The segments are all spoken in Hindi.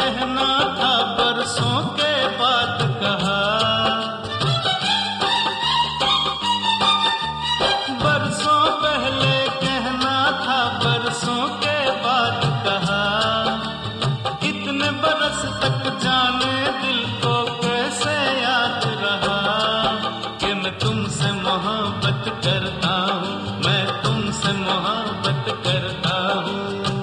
कहना था बरसों के बाद कहा, बरसों पहले कहना था बरसों के बाद कहा। इतने बरस तक जाने दिल को कैसे याद रहा कि मैं तुमसे मोहब्बत करता हूँ, मैं तुमसे मोहब्बत करता हूँ।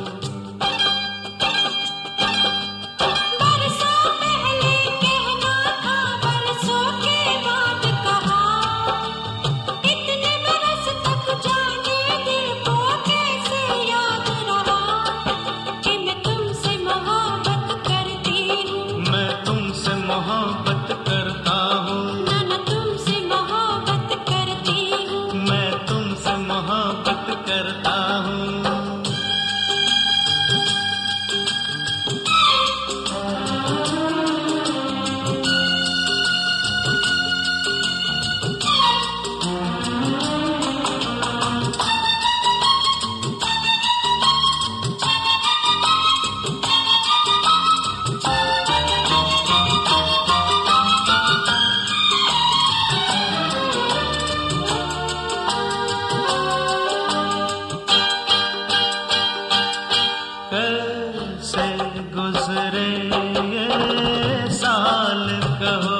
बरसों पहले कहना था बरसों के बाद कहा, इतने बरस तक जाने दिल को कैसे याद रहा कि मैं तुमसे मोहब्बत करती हूँ, मैं तुमसे मोहब्बत करता हूँ, नाना तुमसे मोहब्बत करती हूँ। मैं तुमसे मोहब्बत करता हूँ। कैसे गुजरे ये साल कहो,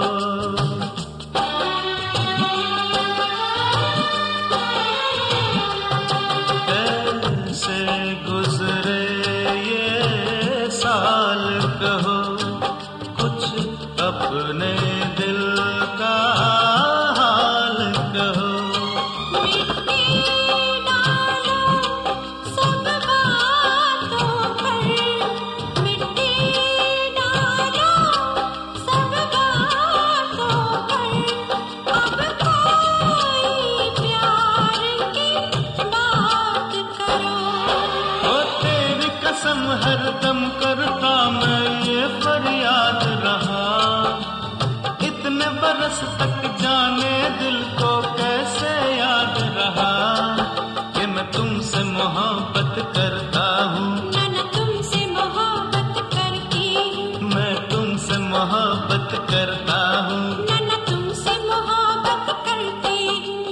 कैसे गुजरे ये साल कहो, कुछ अपने दिल का हाल कहो। मिट्टी डालो सब बातों पर, मिट्टी डालो सब बातों पर, अब कोई प्यार की बात करो। ओ तेरी कसम हरदम करता मैं ये फरियाद रहा, इतने बरस तक जाने दिल को कैसे याद रहा कि मैं तुमसे मोहब्बत करता हूँ, नाना तुमसे मोहब्बत करती हूँ, मैं तुमसे मोहब्बत करता हूँ। नाना तुमसे मोहब्बत करती हूँ।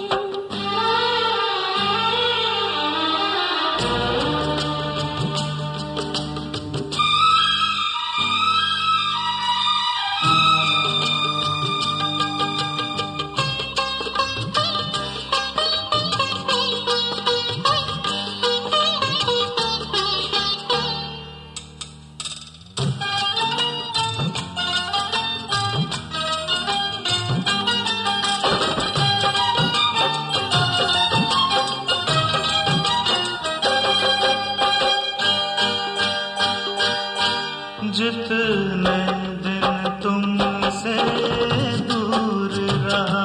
जितने दिन तुमसे दूर रहा,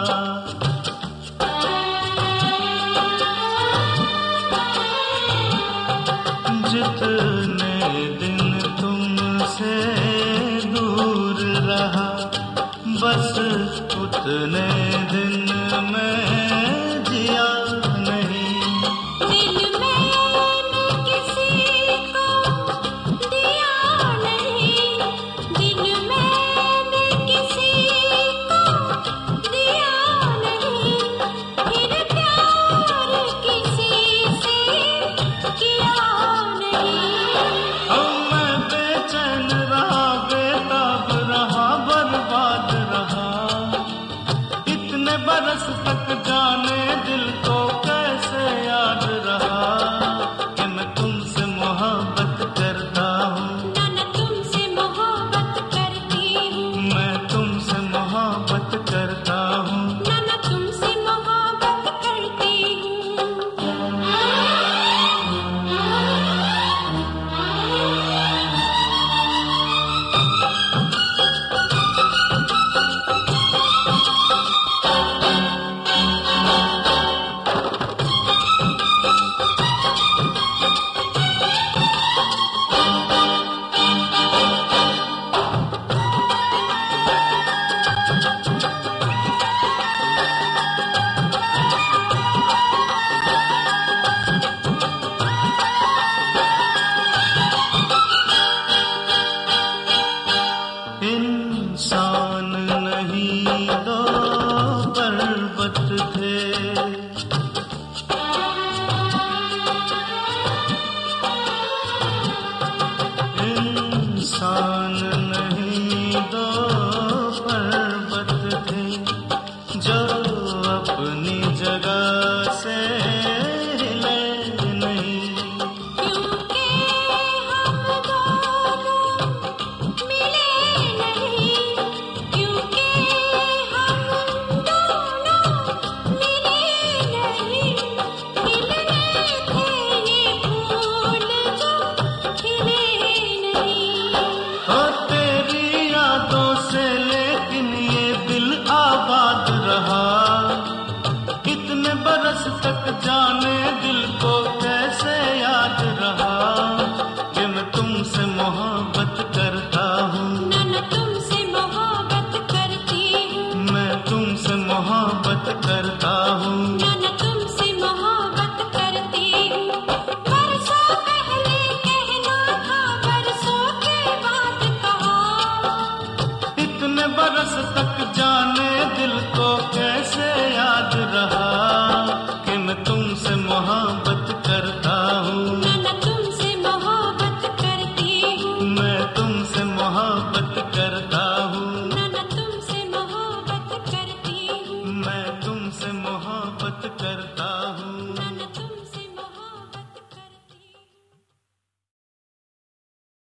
जितने दिन तुमसे दूर रहा, बस उतने दिन मैं जिया नहीं। दिल मैंने किसी को दिया नहीं, दिल मैंने किसी को दिया नहीं, फिर प्यार किसी से किया नहीं। अब मैं बेचैन रहा, बेताब रहा, बर्बाद रहा, इतने बरस तक इंसान नहीं दो पर्वत थे जो अपनी जगह से हिले नहीं। क्योंकि हम दोनों मिले नहीं, क्योंकि हम दोनों मिले नहीं। खिलने थे ये फूल जो खिले नहीं। ओ तेरी यादों से लेकिन ये दिल आबाद रहा, इतने बरस तक जाने दिल को कैसे याद रहा कि मैं तुमसे मोहब्बत करता हूँ। न तुमसे मोहब्बत करती हूँ, मैं तुमसे मोहब्बत करता हूँ। न तुमसे मोहब्बत करती हूँ। बरसों पहले कहना था, बरसों के बाद कहा। इतने बरस तक जाने दिल को कैसे याद रहा कि मैं तुमसे मोहब्बत करता हूँ। न तुमसे मोहब्बत करती हूँ, मैं तुमसे मोहब्बत करता हूँ। न तुमसे मोहब्बत करती हूँ, मैं तुमसे मोहब्बत करता हूँ। न